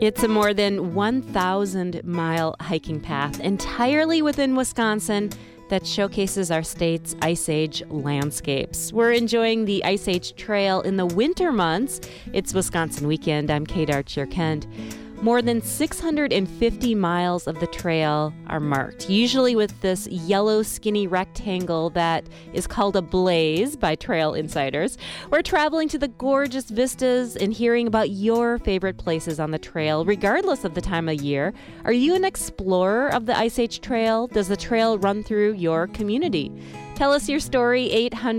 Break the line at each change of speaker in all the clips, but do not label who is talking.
It's a more than 1,000-mile hiking path entirely within Wisconsin that showcases our state's Ice Age landscapes. We're enjoying the Ice Age Trail in the winter months. It's Wisconsin Weekend. I'm Kate Archer-Kent. More than 650 miles of the trail are marked, usually with this yellow skinny rectangle that is called a blaze by trail insiders. We're traveling to the gorgeous vistas and hearing about your favorite places on the trail, regardless of the time of year. Are you an explorer of the Ice Age Trail? Does the trail run through your community? Tell us your story,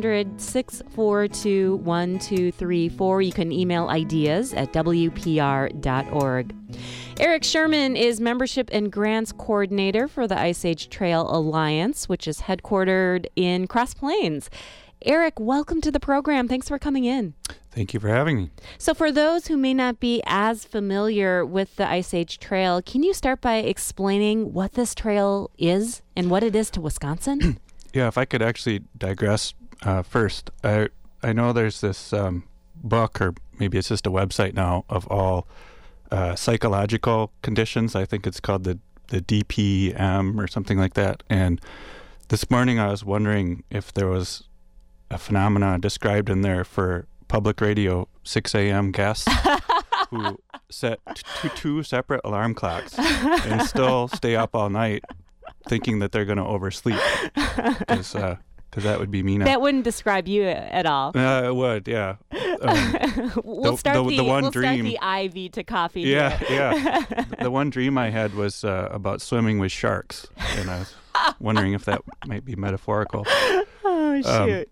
800-642-1234. You can email ideas at WPR.org. Eric Sherman is Membership and Grants Coordinator for the Ice Age Trail Alliance, which is headquartered in Cross Plains. Eric, welcome to the program. Thanks for coming in.
Thank you for having me.
So for those who may not be as familiar with the Ice Age Trail, can you start by explaining what this trail is and what it is to Wisconsin?
Yeah, if I could actually digress first. I know there's this book, or maybe it's just a website now, of all psychological conditions. I think it's called the DPM or something like that. And this morning I was wondering if there was a phenomena described in there for public radio 6 a.m. guests who set two separate alarm clocks and still stay up all night thinking that they're going to oversleep, because that would be me now.
That wouldn't describe you at all.
It would, yeah.
We'll start the IV to coffee.
Yeah,
here.
yeah. The one dream I had was about swimming with sharks, and I was wondering if that might be metaphorical.
Oh, shoot.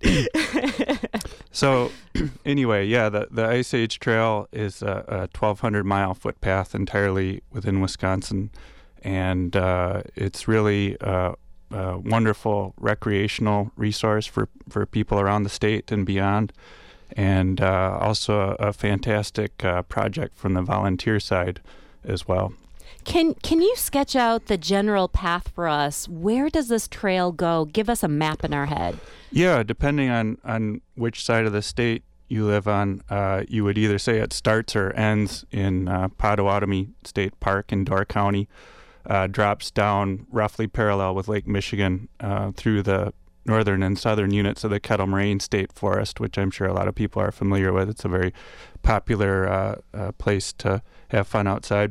So, anyway, yeah, the Ice Age Trail is a 1,200-mile footpath entirely within Wisconsin. And it's really a wonderful recreational resource for people around the state and beyond, and also a fantastic project from the volunteer side as well.
Can you sketch out the general path for us? Where does this trail go? Give us a map in our head.
Yeah, depending on which side of the state you live on, you would either say it starts or ends in Potawatomi State Park in Door County. Drops down roughly parallel with Lake Michigan through the northern and southern units of the Kettle Moraine State Forest, which I'm sure a lot of people are familiar with. It's a very popular place to have fun outside.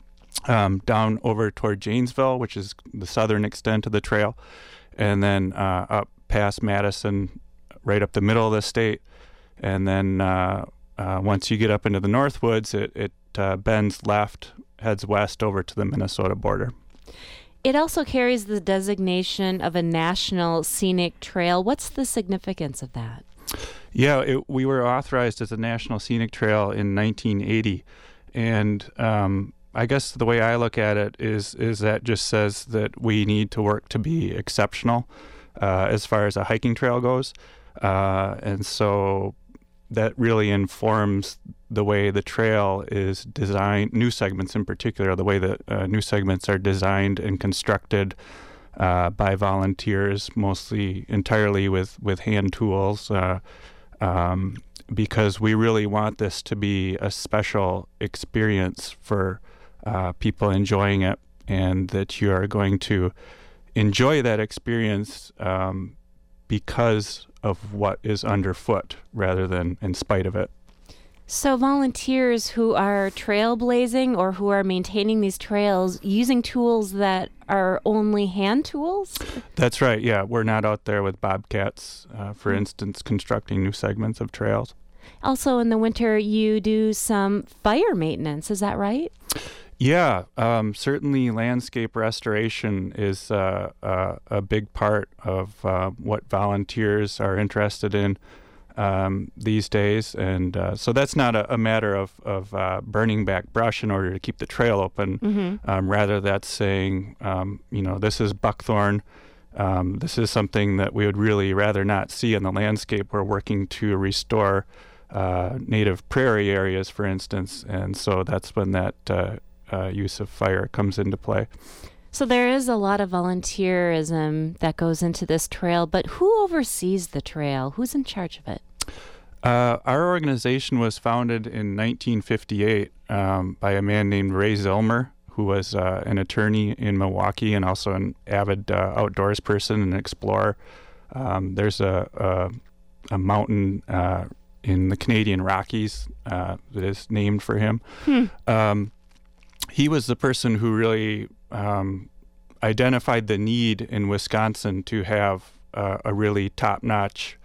Down over toward Janesville, which is the southern extent of the trail, and then up past Madison, right up the middle of the state. And then once you get up into the Northwoods, it bends left, heads west over to the Minnesota border.
It also carries the designation of a National Scenic Trail. What's the significance of that?
Yeah, we were authorized as a National Scenic Trail in 1980. And I guess the way I look at it is that just says that we need to work to be exceptional as far as a hiking trail goes. And so that really informs the way the trail is designed, new segments in particular, the way that new segments are designed and constructed by volunteers, mostly entirely with hand tools, because we really want this to be a special experience for people enjoying it, and that you are going to enjoy that experience because of what is underfoot rather than in spite of it.
So volunteers who are trailblazing or who are maintaining these trails using tools that are only hand tools?
That's right, yeah. We're not out there with bobcats, for instance, constructing new segments of trails.
Also in the winter, you do some fire maintenance, is that right?
Yeah, certainly landscape restoration is a big part of what volunteers are interested in these days. And so that's not a matter of burning back brush in order to keep the trail open. Mm-hmm. Rather, that's saying, this is buckthorn. This is something that we would really rather not see in the landscape. We're working to restore native prairie areas, for instance. And so that's when that use of fire comes into play.
So there is a lot of volunteerism that goes into this trail, but who oversees the trail? Who's in charge of it?
Our organization was founded in 1958 by a man named Ray Zillmer, who was an attorney in Milwaukee and also an avid outdoors person and explorer. There's a mountain in the Canadian Rockies that is named for him. He was the person who really identified the need in Wisconsin to have a really top-notch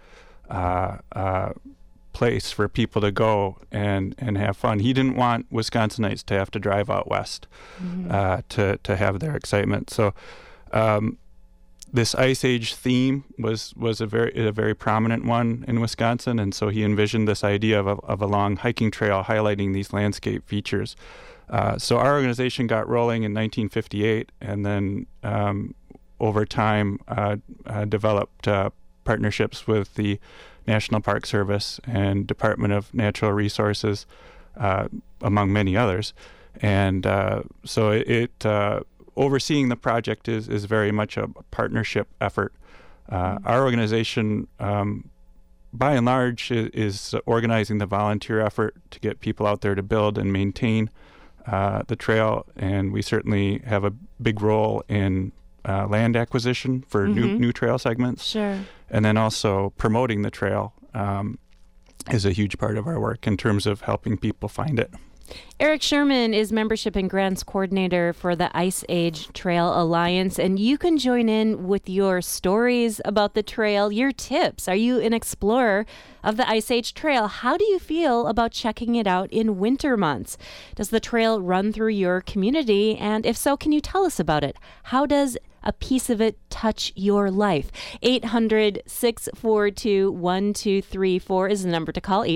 place for people to go and have fun. He didn't want Wisconsinites to have to drive out west to have their excitement. So this Ice Age theme was a very prominent one in Wisconsin, and so he envisioned this idea of a long hiking trail highlighting these landscape features. So our organization got rolling in 1958, and then over time developed partnerships with the National Park Service and Department of Natural Resources, among many others. And so it overseeing the project is very much a partnership effort. Our organization, by and large, is organizing the volunteer effort to get people out there to build and maintain the trail, and we certainly have a big role in land acquisition for new trail segments.
Sure.
And then also promoting the trail is a huge part of our work in terms of helping people find it.
Eric Sherman is Membership and Grants Coordinator for the Ice Age Trail Alliance, and you can join in with your stories about the trail, your tips. Are you an explorer of the Ice Age Trail? How do you feel about checking it out in winter months? Does the trail run through your community? And if so, can you tell us about it? How does a piece of it touch your life? 800-642-1234 is the number to call,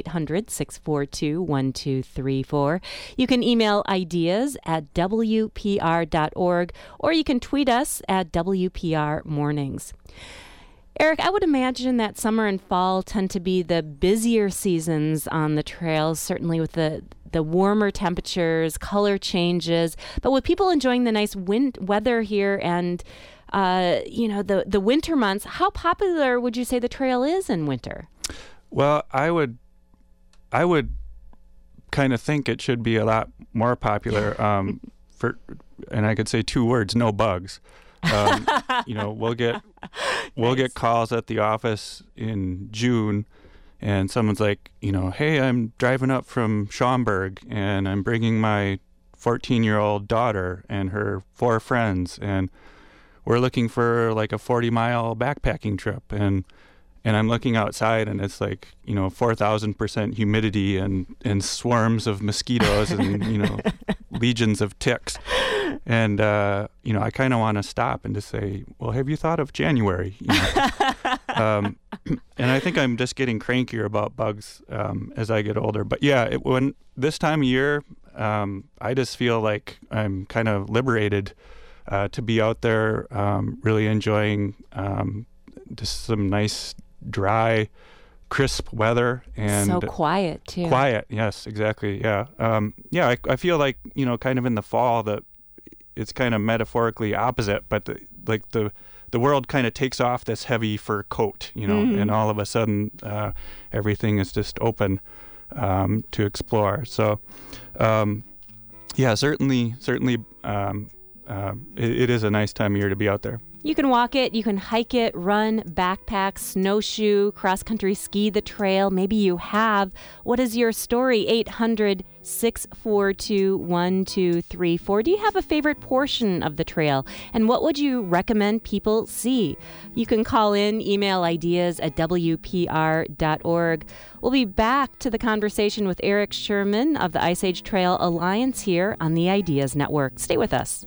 800-642-1234. You can email ideas at WPR.org, or you can tweet us at WPR Mornings. Eric, I would imagine that summer and fall tend to be the busier seasons on the trails, certainly with the warmer temperatures, color changes. But with people enjoying the nice weather here and, the winter months, how popular would you say the trail is in winter?
Well, I would kind of think it should be a lot more popular. And I could say two words: no bugs. We'll get calls at the office in June, and someone's like, hey, I'm driving up from Schaumburg, and I'm bringing my 14-year-old daughter and her 4 friends, and we're looking for like a 40-mile backpacking trip, and I'm looking outside, and it's like 4,000% humidity and swarms of mosquitoes and legions of ticks. And, I kind of want to stop and just say, well, have you thought of January? And I think I'm just getting crankier about bugs as I get older. But yeah, when this time of year, I just feel like I'm kind of liberated to be out there, really enjoying just some nice, dry, crisp weather. And
so quiet, too.
Quiet, yes, exactly, yeah. I feel like, kind of in the fall that it's kind of metaphorically opposite, but the world kind of takes off this heavy fur coat, and all of a sudden everything is just open to explore. So, certainly, it is a nice time of year to be out there.
You can walk it, you can hike it, run, backpack, snowshoe, cross-country ski the trail. Maybe you have. What is your story? 800-642-1234. Do you have a favorite portion of the trail? And what would you recommend people see? You can call in, email ideas at WPR.org. We'll be back to the conversation with Eric Sherman of the Ice Age Trail Alliance here on the Ideas Network. Stay with us.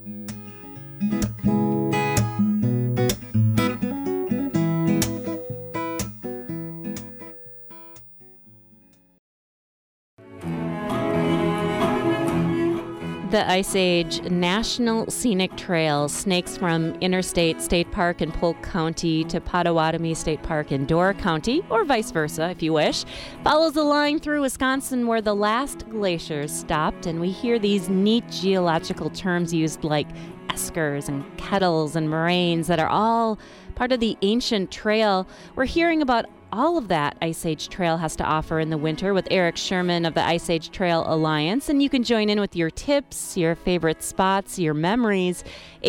The Ice Age National Scenic Trail snakes from Interstate State Park in Polk County to Potawatomi State Park in Door County, or vice versa if you wish. Follows the line through Wisconsin where the last glaciers stopped, and we hear these neat geological terms used like eskers and kettles and moraines that are all part of the ancient trail. We're hearing about all of that Ice Age Trail has to offer in the winter with Eric Sherman of the Ice Age Trail Alliance. And you can join in with your tips, your favorite spots, your memories.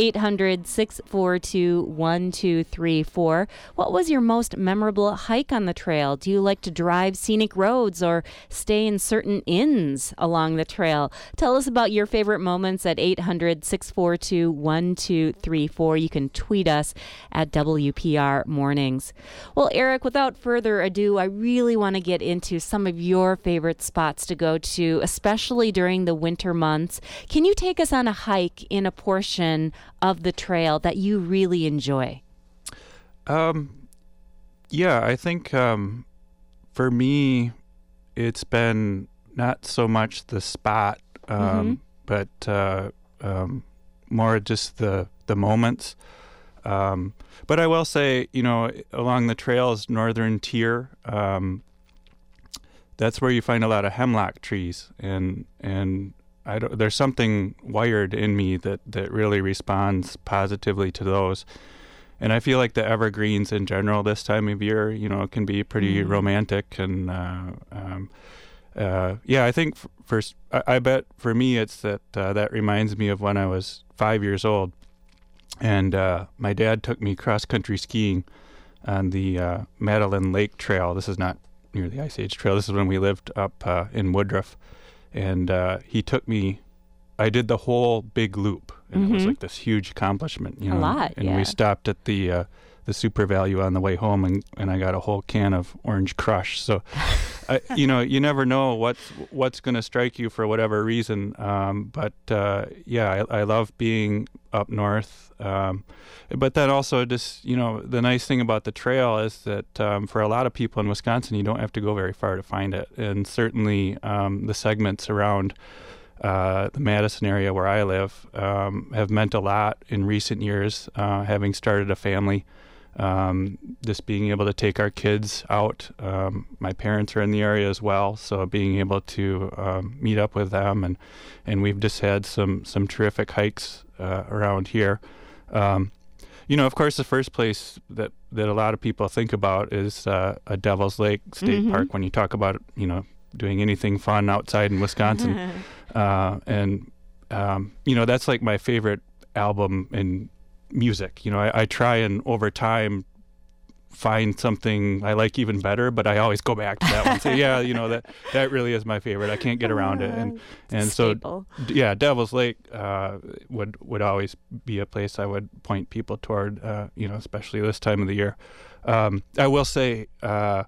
800-642-1234. What was your most memorable hike on the trail? Do you like to drive scenic roads or stay in certain inns along the trail? Tell us about your favorite moments at 800-642-1234. You can tweet us at WPR Mornings. Well, Eric, without further ado, I really want to get into some of your favorite spots to go to, especially during the winter months. Can you take us on a hike in a portion of the trail that you really enjoy?
Yeah, I think for me, it's been not so much the spot, but more just the moments. But I will say, along the trail's northern tier, that's where you find a lot of hemlock trees, and there's something wired in me that really responds positively to those. And I feel like the evergreens in general this time of year, can be pretty romantic. And I think I bet for me it's that reminds me of when I was 5 years old. And my dad took me cross-country skiing on the Madeline Lake Trail. This is not near the Ice Age Trail. This is when we lived up in Woodruff. And he took me, I did the whole big loop. And it was like this huge accomplishment.
A lot,
and we stopped at the Super Value on the way home, and I got a whole can of Orange Crush. So, you never know what's going to strike you for whatever reason. But I love being up north. But then also just, the nice thing about the trail is that for a lot of people in Wisconsin, you don't have to go very far to find it. And certainly the segments around the Madison area where I live have meant a lot in recent years, having started a family. Just being able to take our kids out. My parents are in the area as well, so being able to meet up with them, and we've just had some terrific hikes around here. Of course, the first place that a lot of people think about is a Devil's Lake State Park when you talk about doing anything fun outside in Wisconsin. That's like my favorite album in music. I try and over time find something I like even better, but I always go back to that one. Say, that really is my favorite. I can't get around it. And so, Devil's Lake would always be a place I would point people toward. Especially this time of the year. I will say, I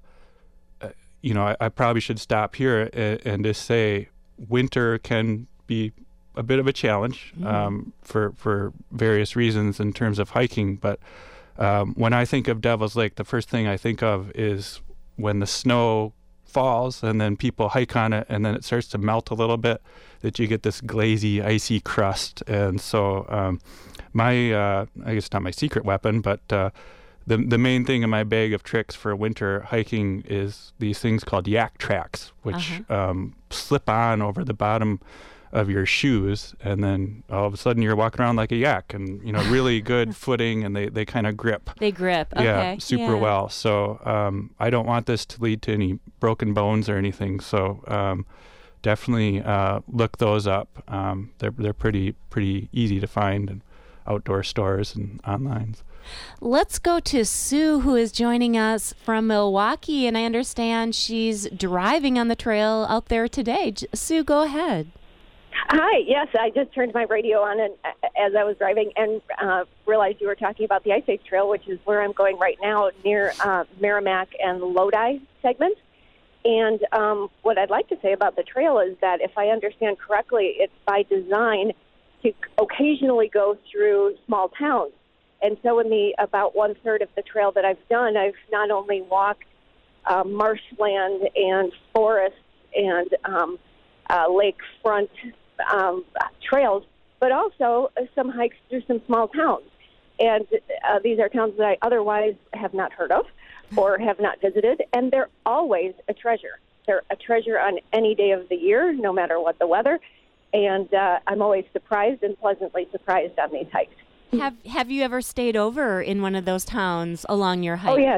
probably should stop here and just say, winter can be a bit of a challenge for various reasons in terms of hiking. But when I think of Devil's Lake, the first thing I think of is when the snow falls and then people hike on it and then it starts to melt a little bit, that you get this glazy, icy crust. And so I guess not my secret weapon, but the main thing in my bag of tricks for winter hiking is these things called yak tracks, which slip on over the bottom of your shoes, and then all of a sudden you're walking around like a yak, and really good footing, and they kind of grip.
They grip. Okay.
Super well. So I don't want this to lead to any broken bones or anything. So definitely look those up. They're pretty easy to find in outdoor stores and online.
Let's go to Sue, who is joining us from Milwaukee, and I understand she's driving on the trail out there today. Sue, go ahead.
Hi. Yes, I just turned my radio on and as I was driving and realized you were talking about the Ice Age Trail, which is where I'm going right now, near Merrimack and Lodi segment. And what I'd like to say about the trail is that if I understand correctly, it's by design to occasionally go through small towns. And so in the about one-third of the trail that I've done, I've not only walked marshland and forests and lakefront trails, but also some hikes through some small towns. And these are towns that I otherwise have not heard of or have not visited, and they're always a treasure. They're a treasure on any day of the year, no matter what the weather. And I'm always surprised and pleasantly surprised on these hikes.
Have you ever stayed over in one of those towns along your hike?
Oh, yes.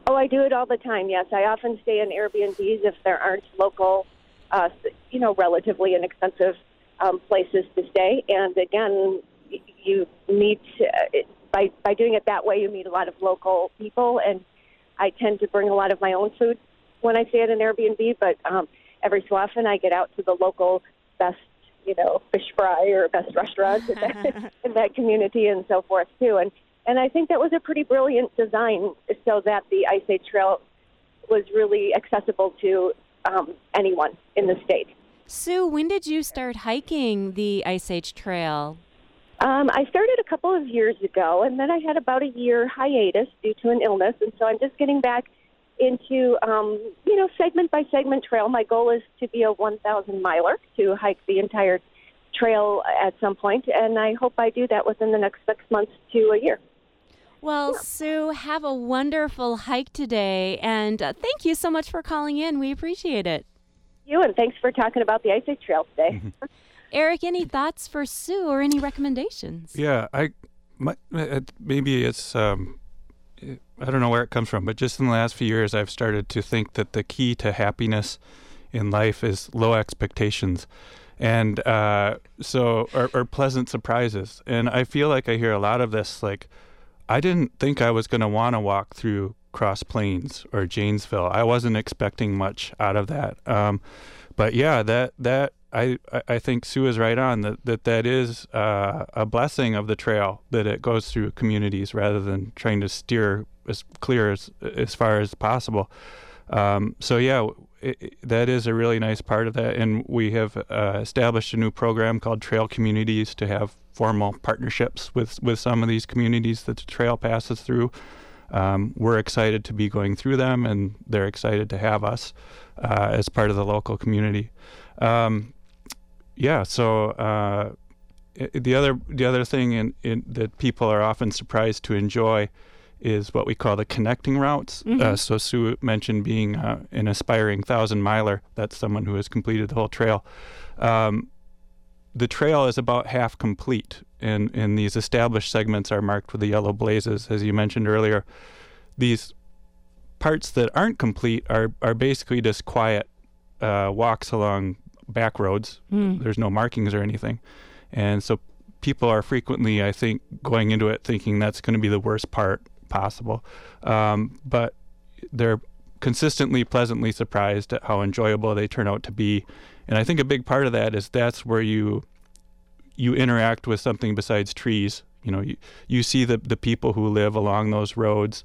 Oh, I do it all the time, yes. I often stay in Airbnbs if there aren't local, relatively inexpensive places to stay. And again, you meet, by doing it that way, you meet a lot of local people. And I tend to bring a lot of my own food when I stay at an Airbnb, but every so often I get out to the local best, fish fry or best restaurant in that community and so forth, too. And I think that was a pretty brilliant design so that the Ice Age Trail was really accessible to anyone in the state.
Sue, when did you start hiking the Ice Age Trail?
I started a couple of years ago, and then I had about a year hiatus due to an illness, and so I'm just getting back into, segment by segment trail. My goal is to be a 1,000 miler, to hike the entire trail at some point, and I hope I do that within the next 6 months to a year.
Well, Sue, have a wonderful hike today, and thank you so much for calling in. We appreciate it.
You, and thanks for talking about the Ice Age Trail today.
Mm-hmm.
Eric, any thoughts for Sue or any recommendations?
Yeah, maybe it's I don't know where it comes from, but just in the last few years, I've started to think that the key to happiness in life is low expectations, and or pleasant surprises. And I feel like I hear a lot of this, like, I didn't think I was going to want to walk through Cross Plains or Janesville. I wasn't expecting much out of that. But yeah, that I think Sue is right on that is a blessing of the trail, that it goes through communities rather than trying to steer as clear as far as possible. So yeah, that is a really nice part of that, and we have established a new program called Trail Communities to have formal partnerships with some of these communities that the trail passes through. We're excited to be going through them, and they're excited to have us as part of the local community. So the other thing that people are often surprised to enjoy is what we call the connecting routes.
Mm-hmm.
So Sue mentioned being an aspiring 1,000 miler. That's someone who has completed the whole trail. The trail is about half complete, and these established segments are marked with the yellow blazes, as you mentioned earlier. These parts that aren't complete are basically just quiet walks along back roads. There's no markings or anything. And so people are frequently, I think, going into it thinking that's going to be the worst part possible. But they're consistently pleasantly surprised at how enjoyable they turn out to be. And I think a big part of that is that's where you interact with something besides trees. You see the people who live along those roads,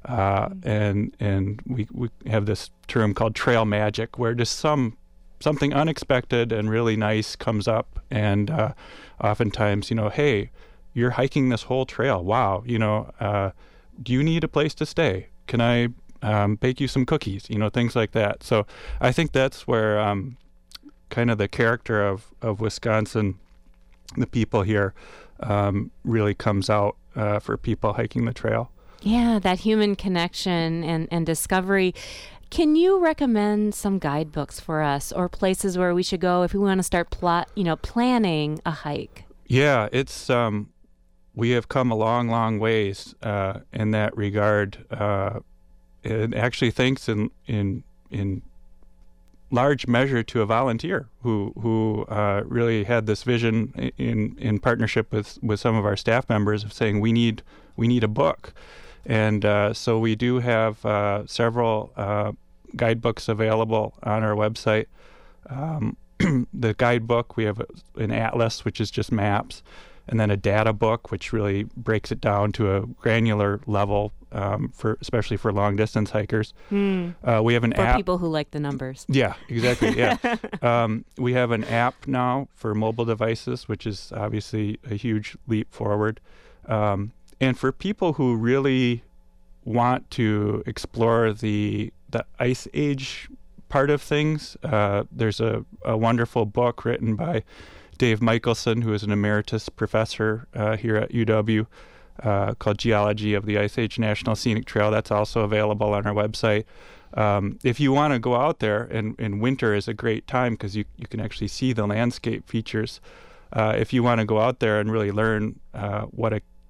and we have this term called trail magic, where just something unexpected and really nice comes up, and oftentimes, hey, you're hiking this whole trail. Wow, do you need a place to stay? Can I bake you some cookies? Things like that. So I think that's where kind of the character of Wisconsin, the people here, really comes out for people hiking the trail.
Yeah, that human connection and discovery. Can you recommend some guidebooks for us or places where we should go if we want to start planning a hike?
Yeah, it's we have come a long, long ways in that regard. And actually, thanks in large measure to a volunteer who really had this vision in partnership with some of our staff members of saying we need a book. And so we do have several guidebooks available on our website. The guidebook, we have an atlas, which is just maps, and then a data book, which really breaks it down to a granular level, especially for long distance hikers. We have an app
for people who like the numbers.
Yeah, exactly. Yeah, we have an app now for mobile devices, which is obviously a huge leap forward. And for people who really want to explore the Ice Age part of things, there's a wonderful book written by Dave Michelson, who is an emeritus professor here at UW, called Geology of the Ice Age National Scenic Trail. That's also available on our website. If you want to go out there, and winter is a great time because you can actually see the landscape features. If you want to go out there and really learn what a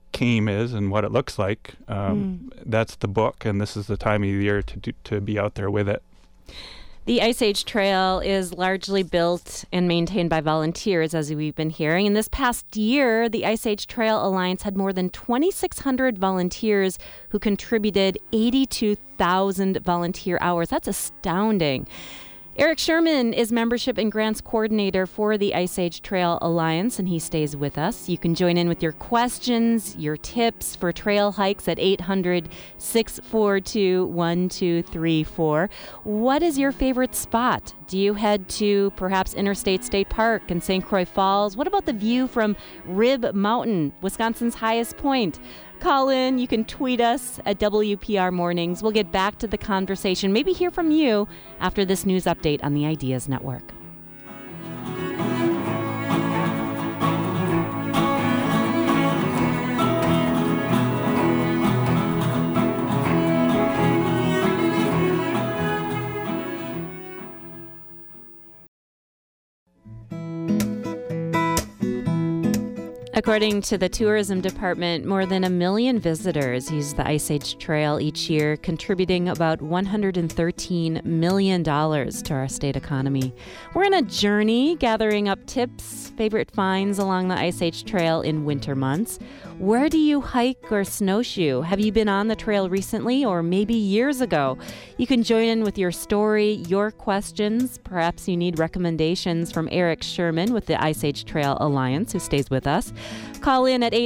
CAME is and what it looks like, that's the book, and this is the time of year to be out there with it.
The Ice Age Trail is largely built and maintained by volunteers, as we've been hearing. And this past year, the Ice Age Trail Alliance had more than 2,600 volunteers who contributed 82,000 volunteer hours. That's astounding. Eric Sherman is Membership and Grants Coordinator for the Ice Age Trail Alliance, and he stays with us. You can join in with your questions, your tips for trail hikes at 800-642-1234. What is your favorite spot? Do you head to perhaps Interstate State Park in St. Croix Falls? What about the view from Rib Mountain, Wisconsin's highest point? Call in. You can tweet us at WPR Mornings. We'll get back to the conversation, maybe hear from you after this news update on the Ideas Network. According to the tourism department, more than 1 million visitors use the Ice Age Trail each year, contributing about $113 million to our state economy. We're on a journey gathering up tips, favorite finds along the Ice Age Trail in winter months. Where do you hike or snowshoe? Have you been on the trail recently or maybe years ago? You can join in with your story, your questions. Perhaps you need recommendations from Eric Sherman with the Ice Age Trail Alliance, who stays with us. Call in at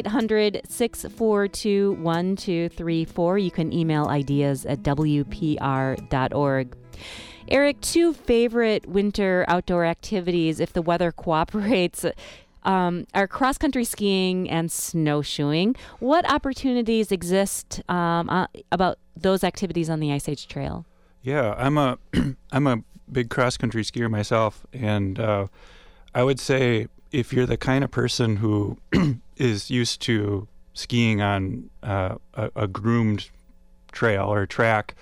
800-642-1234. You can email ideas at WPR.org. Eric, 2 favorite winter outdoor activities, if the weather cooperates, are cross-country skiing and snowshoeing. What opportunities exist about those activities on the Ice Age Trail?
Yeah, I'm a big cross-country skier myself, and I would say if you're the kind of person who is used to skiing on a groomed trail or track,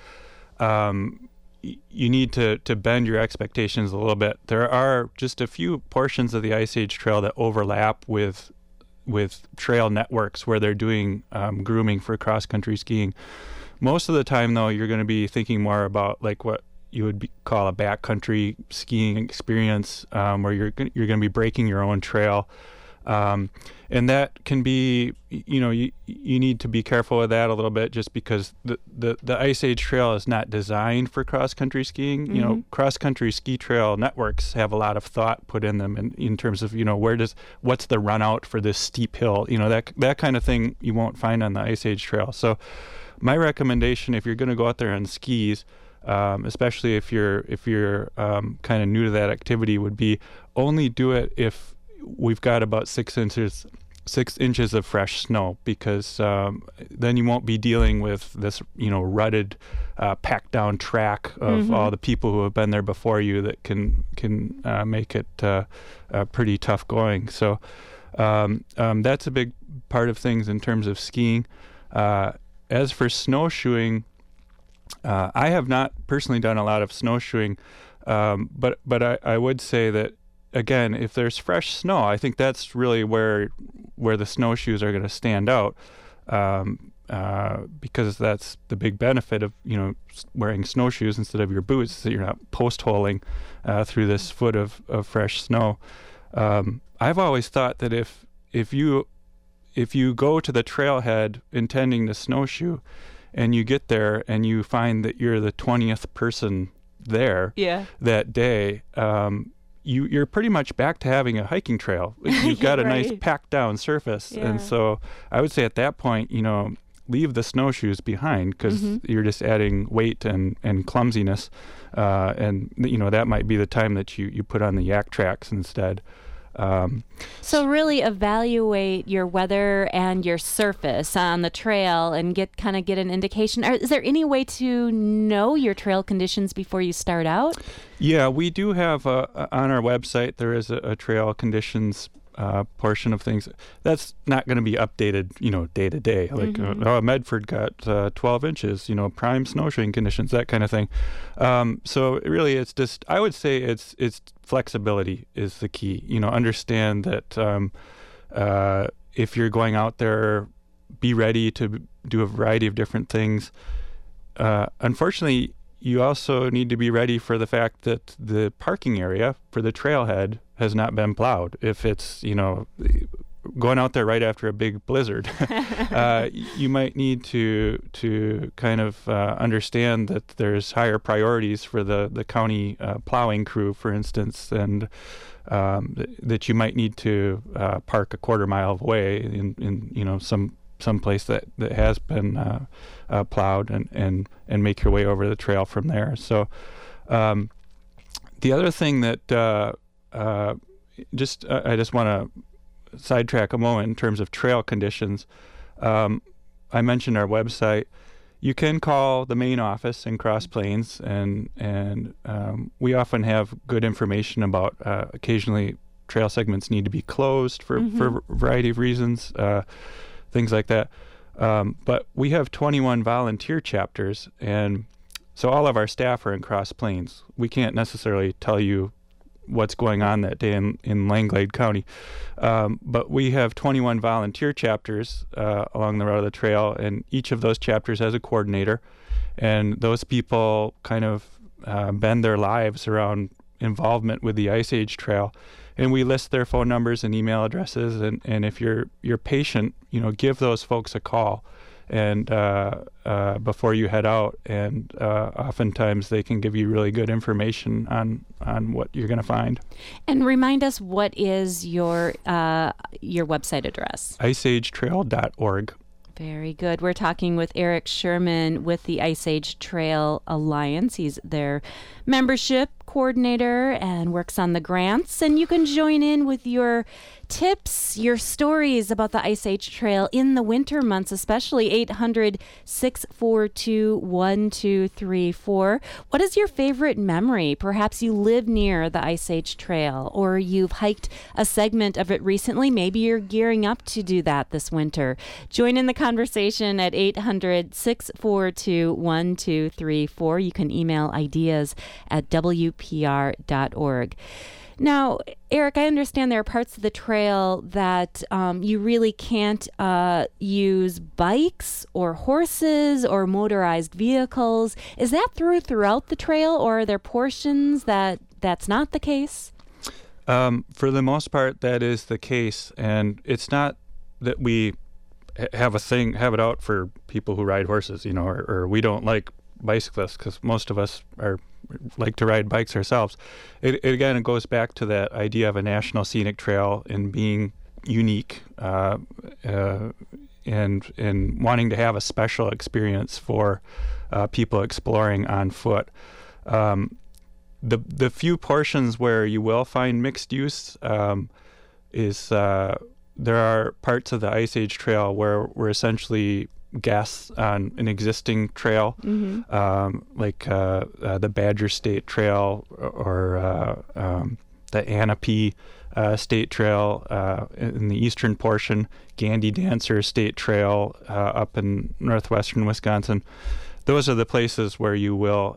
you need to bend your expectations a little bit. There are just a few portions of the Ice Age Trail that overlap with trail networks where they're doing grooming for cross-country skiing. Most of the time, though, you're going to be thinking more about like what you would call a backcountry skiing experience, where you're going to be breaking your own trail. And that can be, you need to be careful with that a little bit, just because the Ice Age Trail is not designed for cross-country skiing.
Mm-hmm.
Cross-country ski trail networks have a lot of thought put in them in terms of, what's the run out for this steep hill, that kind of thing you won't find on the Ice Age Trail. So my recommendation, if you're going to go out there on skis, especially if you're kind of new to that activity, would be only do it if we've got about 6 inches of fresh snow, because then you won't be dealing with this rutted packed down track of all the people who have been there before you that can make it pretty tough going. So that's a big part of things in terms of skiing. As for snowshoeing, I have not personally done a lot of snowshoeing, but I would say that, again, if there's fresh snow, I think that's really where the snowshoes are going to stand out, because that's the big benefit of wearing snowshoes instead of your boots, so you're not post-holing through this foot of fresh snow. I've always thought that if you go to the trailhead intending to snowshoe, and you get there and you find that you're the 20th person there that day, you're pretty much back to having a hiking trail. You've got a nice packed down surface. Yeah. And so I would say at that point, leave the snowshoes behind, because you're just adding weight and clumsiness. And that might be the time that you put on the yak tracks instead.
So really evaluate your weather and your surface on the trail and get an indication. Is there any way to know your trail conditions before you start out?
Yeah, we do have on our website, there is a trail conditions portion of things. That's not going to be updated, day to day. Like, Medford got 12 inches, prime snowshoeing conditions, that kind of thing. So really, it's just, I would say it's flexibility is the key. Understand that if you're going out there be ready to do a variety of different things. Unfortunately, you also need to be ready for the fact that the parking area for the trailhead has not been plowed. If it's, going out there right after a big blizzard, you might need to kind of understand that there's higher priorities for the county plowing crew, for instance, and that you might need to park a quarter mile away in some place that has been plowed and make your way over the trail from there. So the other thing that I just want to sidetrack a moment in terms of trail conditions. I mentioned our website. You can call the main office in Cross Plains, and we often have good information about occasionally trail segments need to be closed for a variety of reasons, things like that. But we have 21 volunteer chapters, and so all of our staff are in Cross Plains. We can't necessarily tell you what's going on that day in Langlade County. But we have 21 volunteer chapters along the route of the trail, and each of those chapters has a coordinator. And those people kind of bend their lives around involvement with the Ice Age Trail. And we list their phone numbers and email addresses. And if you're patient, give those folks a call and before you head out, and oftentimes they can give you really good information on what you're going to find. And
remind us, what is your website address?
iceagetrail.org.
Very good. We're talking with Eric Sherman with the Ice Age Trail Alliance. He's their membership coordinator and works on the grants. And you can join in with your tips, your stories about the Ice Age Trail in the winter months, especially 800-642-1234. What is your favorite memory? Perhaps you live near the Ice Age Trail, or you've hiked a segment of it recently. Maybe you're gearing up to do that this winter. Join in the conversation at 800-642-1234. You can email ideas at WPR.org. Now, Eric, I understand there are parts of the trail that you really can't use bikes or horses or motorized vehicles. Is that throughout the trail, or are there portions that's not the case?
For the most part, that is the case, and it's not that we have it out for people who ride horses, or we don't like bicyclists, because most of us like to ride bikes ourselves. It goes back to that idea of a national scenic trail and being unique, and wanting to have a special experience for people exploring on foot. The few portions where you will find mixed use is there are parts of the Ice Age Trail where we're essentially guests on an existing trail, like the Badger State Trail or the Anape State Trail in the eastern portion, Gandy Dancer State Trail up in northwestern Wisconsin. Those are the places where you will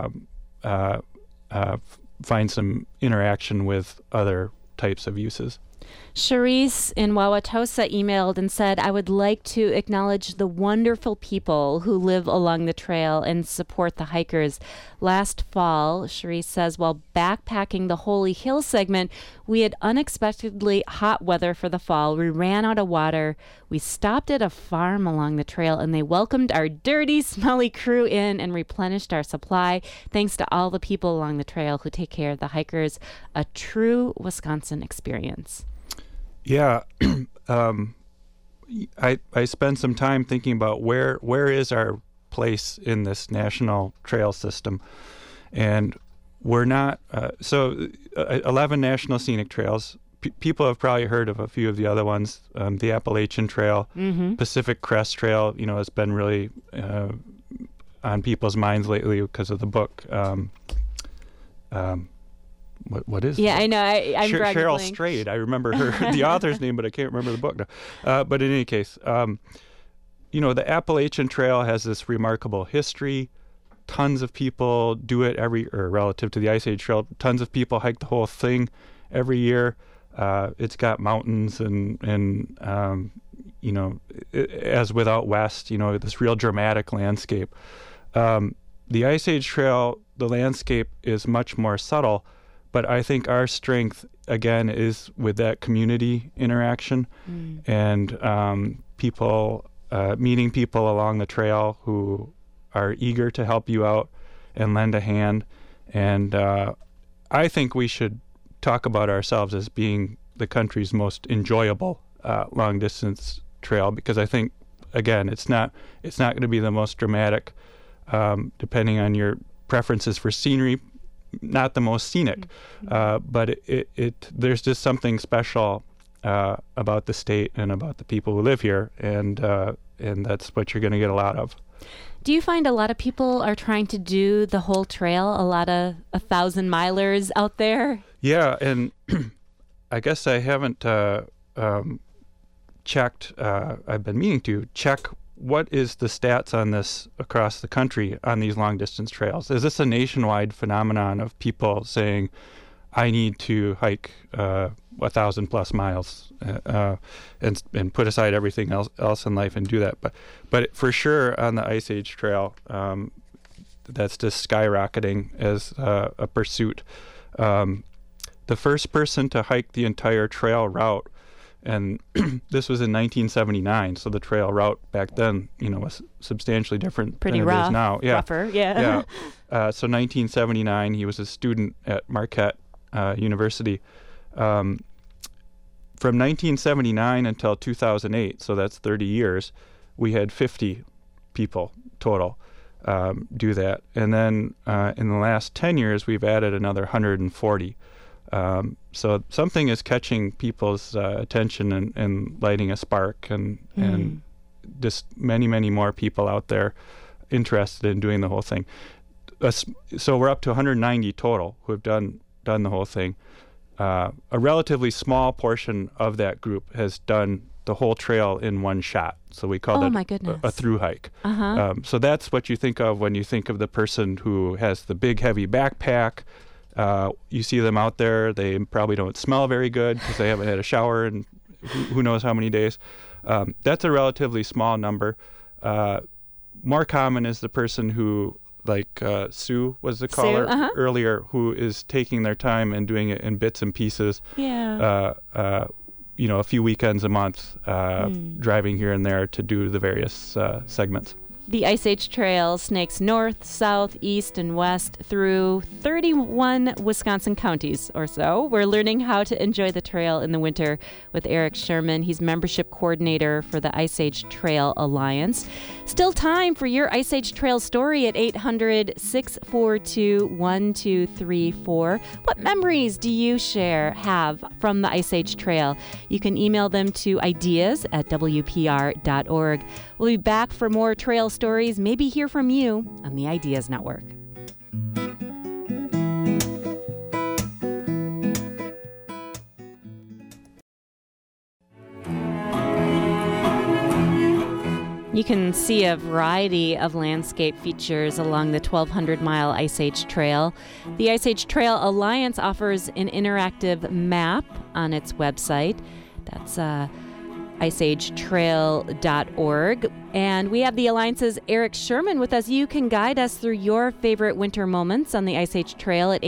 find some interaction with other types of uses.
Charisse in Wauwatosa emailed and said, I would like to acknowledge the wonderful people who live along the trail and support the hikers. Last fall, Charisse says, while backpacking the Holy Hill segment, we had unexpectedly hot weather for the fall. We ran out of water. We stopped at a farm along the trail, and they welcomed our dirty, smelly crew in and replenished our supply. Thanks to all the people along the trail who take care of the hikers. A true Wisconsin experience.
Yeah, I spent some time thinking about where is our place in this national trail system, and we're not. 11 national scenic trails. People have probably heard of a few of the other ones. The Appalachian Trail, Pacific Crest Trail. Has been really on people's minds lately because of the book. What is it?
Yeah, I know. I'm
Cheryl Strayed. I remember the author's name, but I can't remember the book now. But in any case, the Appalachian Trail has this remarkable history. Tons of people do it relative to the Ice Age Trail, tons of people hike the whole thing every year. It's got mountains and as with out west, this real dramatic landscape. The Ice Age Trail, the landscape is much more subtle, but I think our strength, again, is with that community interaction and people, meeting people along the trail who are eager to help you out and lend a hand. And I think we should talk about ourselves as being the country's most enjoyable long-distance trail, because I think, again, it's not going to be the most dramatic, depending on your preferences for scenery, not the most scenic, but there's just something special about the state and about the people who live here, and that's what you're going to get a lot of.
Do you find a lot of people are trying to do the whole trail, a lot of 1,000-milers out there?
Yeah, and I guess I haven't checked, I've been meaning to check what is the stats on this across the country on these long distance trails. Is this a nationwide phenomenon of people saying, I need to hike 1,000 plus miles and put aside everything else in life and do that? But for sure on the Ice Age Trail, that's just skyrocketing as a pursuit. The first person to hike the entire trail route, and this was in 1979, so the trail route back then, was substantially different
than it is now. Yeah. Rougher, yeah.
So 1979, he was a student at Marquette University. From 1979 until 2008, so that's 30 years, we had 50 people total do that. And then in the last 10 years, we've added another 140. So something is catching people's attention and lighting a spark, and just many, many more people out there interested in doing the whole thing. So we're up to 190 total who have done the whole thing. A relatively small portion of that group has done the whole trail in one shot. So we call that a through hike. So that's what you think of when you think of the person who has the big, heavy backpack. You see them out there. They probably don't smell very good because they haven't had a shower in who knows how many days. That's a relatively small number. More common is the person who, like Sue was the caller earlier, who is taking their time and doing it in bits and pieces. Yeah. A few weekends a month, driving here and there to do the various segments.
The Ice Age Trail snakes north, south, east, and west through 31 Wisconsin counties or so. We're learning how to enjoy the trail in the winter with Eric Sherman. He's membership coordinator for the Ice Age Trail Alliance. Still time for your Ice Age Trail story at 800-642-1234. What memories do you have from the Ice Age Trail? You can email them to ideas@wpr.org. We'll be back for more trail stories, maybe hear from you on the Ideas Network. You can see a variety of landscape features along the 1,200-mile Ice Age Trail. The Ice Age Trail Alliance offers an interactive map on its website. That's iceagetrail.org. And we have the Alliance's Eric Sherman with us. You can guide us through your favorite winter moments on the Ice Age Trail at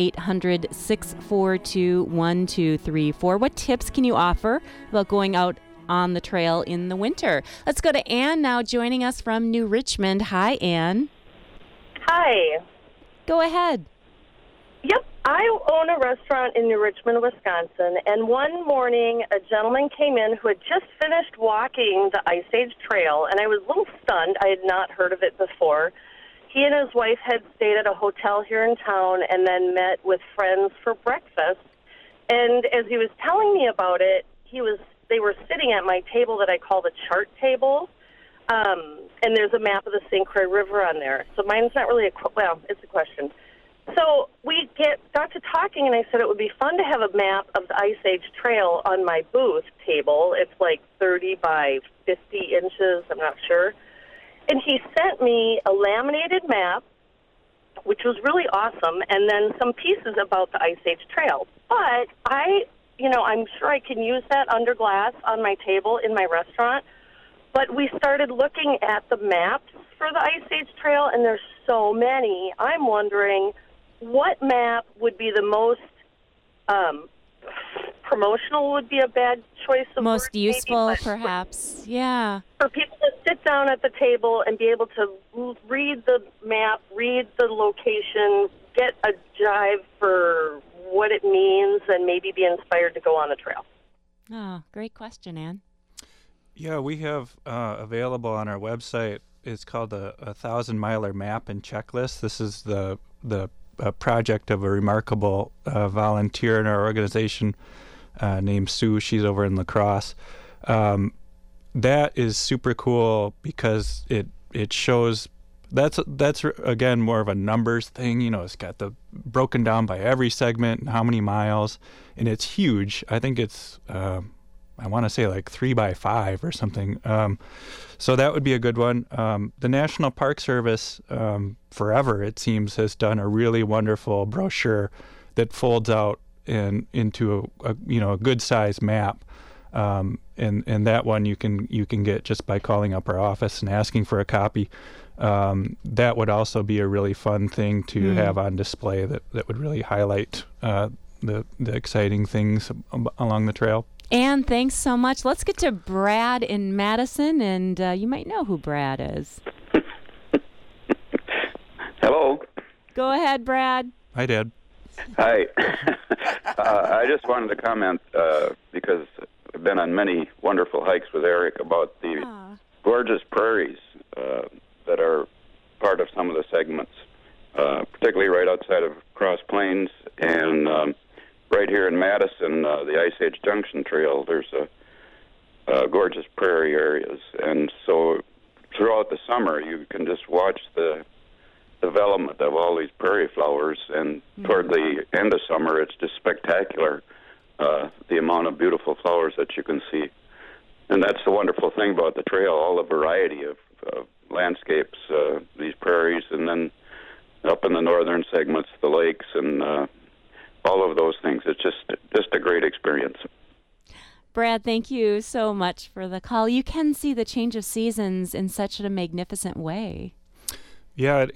800-642-1234. What tips can you offer about going out on the trail in the winter? Let's go to Ann now, joining us from New Richmond. Hi, Ann.
Hi.
Go ahead.
Yep. I own a restaurant in New Richmond, Wisconsin, and one morning a gentleman came in who had just finished walking the Ice Age Trail, and I was a little stunned. I had not heard of it before. He and his wife had stayed at a hotel here in town and then met with friends for breakfast. And as he was telling me about it, they were sitting at my table that I call the chart table, and there's a map of the St. Croix River on there. So mine's not really it's a question. So we got to talking, and I said it would be fun to have a map of the Ice Age Trail on my booth table. It's like 30 by 50 inches, I'm not sure. And he sent me a laminated map, which was really awesome, and then some pieces about the Ice Age Trail. But I'm sure I can use that under glass on my table in my restaurant. But we started looking at the maps for the Ice Age Trail, and there's so many. I'm wondering what map would be the most promotional would be a bad choice of
Most
word,
useful,
maybe,
perhaps. Yeah.
for people to sit down at the table and be able to read the map, read the location, get a jive for what it means, and maybe be inspired to go on the trail.
Oh, great question, Ann.
Yeah, we have available on our website. It's called a 1,000-miler map and checklist. This is the project of a remarkable volunteer in our organization named Sue. She's over in La Crosse. That is super cool because it shows that's again more of a numbers thing. You know, it's got the broken down by every segment and how many miles, and it's huge. I think it's I want to say like 3x5 or something. So that would be a good one. The National Park Service, forever it seems, has done a really wonderful brochure that folds out into a good size map. And that one you can get just by calling up our office and asking for a copy. That would also be a really fun thing to have on display that would really highlight the exciting things along the trail.
Ann, thanks so much. Let's get to Brad in Madison, and you might know who Brad is.
Hello.
Go ahead, Brad.
Hi, Dad.
Hi. I just wanted to comment because I've been on many wonderful hikes with Eric about the gorgeous prairies that are part of some of the segments, particularly right outside of Cross Plains and right here in Madison, the Ice Age Junction Trail. There's a gorgeous prairie areas, and so throughout the summer you can just watch the development of all these prairie flowers, and toward the end of summer it's just spectacular, the amount of beautiful flowers that you can see. And that's the wonderful thing about the trail, all the variety of landscapes, these prairies, and then up in the northern segments, the lakes, and all of those things. It's just a great experience.
Brad, thank you so much for the call. You can see the change of seasons in such a magnificent way.
Yeah,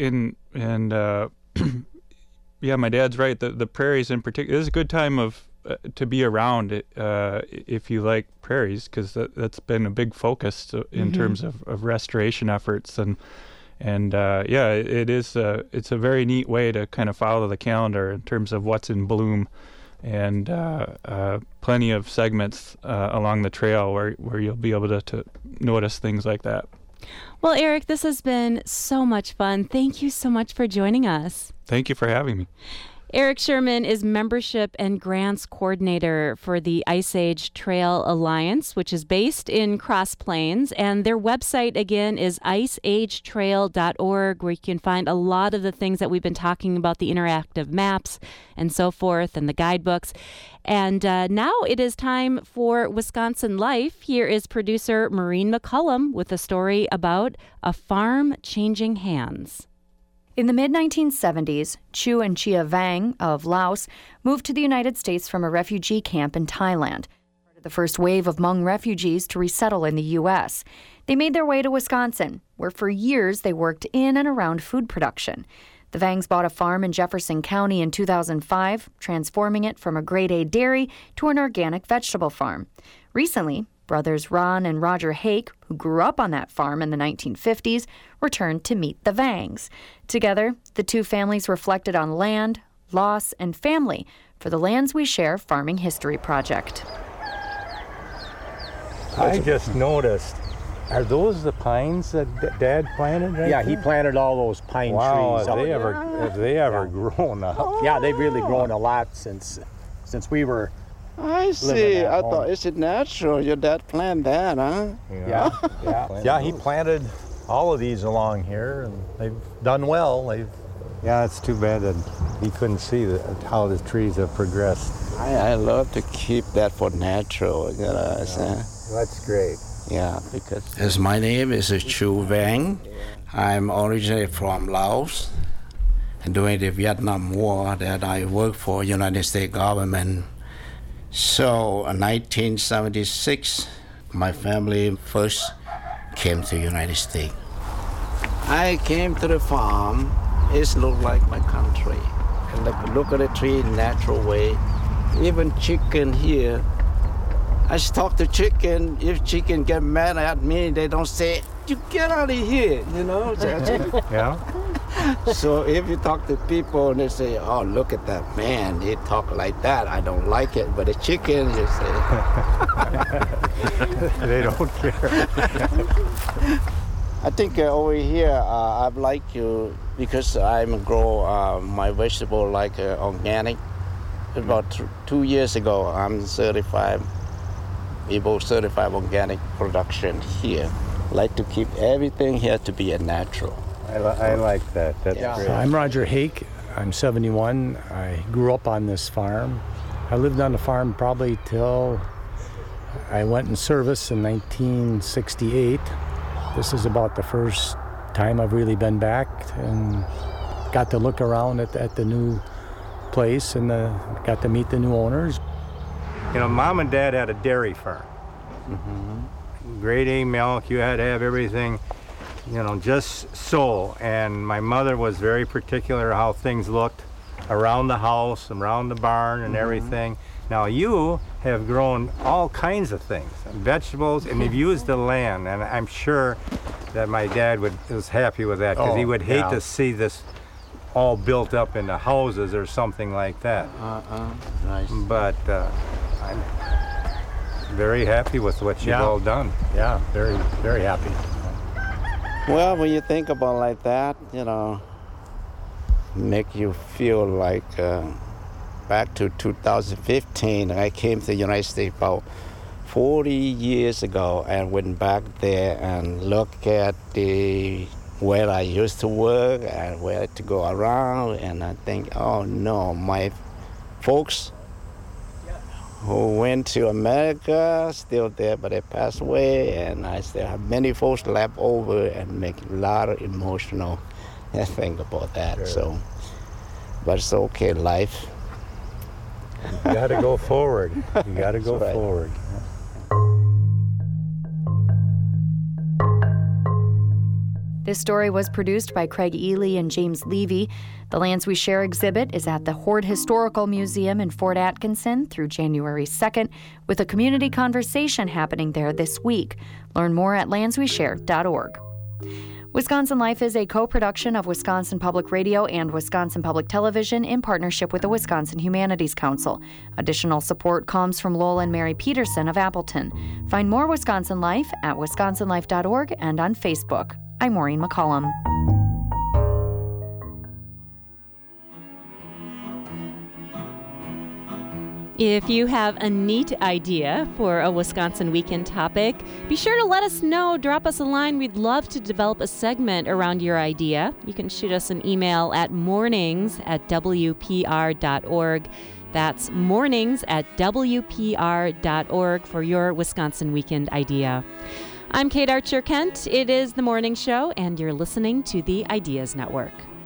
yeah, my dad's right. The prairies in particular, this is a good time to be around it if you like prairies, because that's been a big focus in terms of restoration efforts, and yeah, it's a very neat way to kind of follow the calendar in terms of what's in bloom, and plenty of segments along the trail where you'll be able to notice things like that.
Well, Eric, this has been so much fun. Thank you so much for joining us.
Thank you for having me.
Eric Sherman is Membership and Grants Coordinator for the Ice Age Trail Alliance, which is based in Cross Plains. And their website, again, is iceagetrail.org, where you can find a lot of the things that we've been talking about, the interactive maps and so forth, and the guidebooks. And now it is time for Wisconsin Life. Here is producer Maureen McCullum with a story about a farm changing hands.
In the mid-1970s, Chu and Chia Vang of Laos moved to the United States from a refugee camp in Thailand, part of the first wave of Hmong refugees to resettle in the U.S. They made their way to Wisconsin, where for years they worked in and around food production. The Vangs bought a farm in Jefferson County in 2005, transforming it from a grade A dairy to an organic vegetable farm. Recently, brothers Ron and Roger Hake, who grew up on that farm in the 1950s, returned to meet the Vangs. Together, the two families reflected on land, loss, and family for the Lands We Share Farming History Project.
I just noticed, are those the pines that Dad planted right
Yeah,
there?
he planted all those pine trees.
Have they ever grown up?
Yeah, they've really grown a lot since we were
I see. I thought it's natural. Your dad planted that, huh?
Yeah, he planted all of these along here, and they've done well. Yeah, it's too bad that he couldn't see how the trees have progressed.
I love to keep that for natural. You know,
That's great.
Yeah, because my name is Chu Vang. I'm originally from Laos. During the Vietnam War, that I worked for United States government. So in 1976, my family first came to the United States. I came to the farm. It looked like my country. And look at the tree in natural way. Even chicken here. I talk to chicken. If chicken get mad at me, they don't say, "You get out of here," you know.
Yeah.
So if you talk to people and they say, "Oh, look at that man, he talk like that," I don't like it. But the chicken, you say,
they don't care.
I think over here, I'd like to, because I'm grow my vegetable like organic. About 2 years ago, I'm certified organic production here. Like to keep everything here to be a natural.
I like that. That's great.
I'm Roger Hake. I'm 71. I grew up on this farm. I lived on the farm probably till I went in service in 1968. This is about the first time I've really been back and got to look around at the new place and got to meet the new owners.
You know, Mom and Dad had a dairy farm. Grade A milk, you had to have everything, you know, just so. And my mother was very particular how things looked around the house, around the barn and everything. Now you have grown all kinds of things, vegetables, and you've used the land. And I'm sure that my dad was happy with that, because he would hate to see this all built up into houses or something like that.
Nice.
But I'm very happy with what you've all done.
Yeah, very, very happy.
Well, when you think about like that, you know, make you feel like back to 2015, I came to the United States about 40 years ago and went back there and looked at where I used to work and where to go around, and I think, oh no, my folks who went to America still there, but they passed away, and I still have many folks left over and make a lot of emotional think about that.
Sure.
So, but it's okay, life.
You got to go forward. You got to go forward.
This story was produced by Craig Ely and James Levy. The Lands We Share exhibit is at the Hoard Historical Museum in Fort Atkinson through January 2nd, with a community conversation happening there this week. Learn more at landsweshare.org. Wisconsin Life is a co-production of Wisconsin Public Radio and Wisconsin Public Television in partnership with the Wisconsin Humanities Council. Additional support comes from Lowell and Mary Peterson of Appleton. Find more Wisconsin Life at wisconsinlife.org and on Facebook. I'm Maureen McCollum.
If you have a neat idea for a Wisconsin Weekend topic, be sure to let us know. Drop us a line. We'd love to develop a segment around your idea. You can shoot us an email at mornings@wpr.org. That's mornings@wpr.org for your Wisconsin Weekend idea. I'm Kate Archer-Kent. It is The Morning Show, and you're listening to the Ideas Network.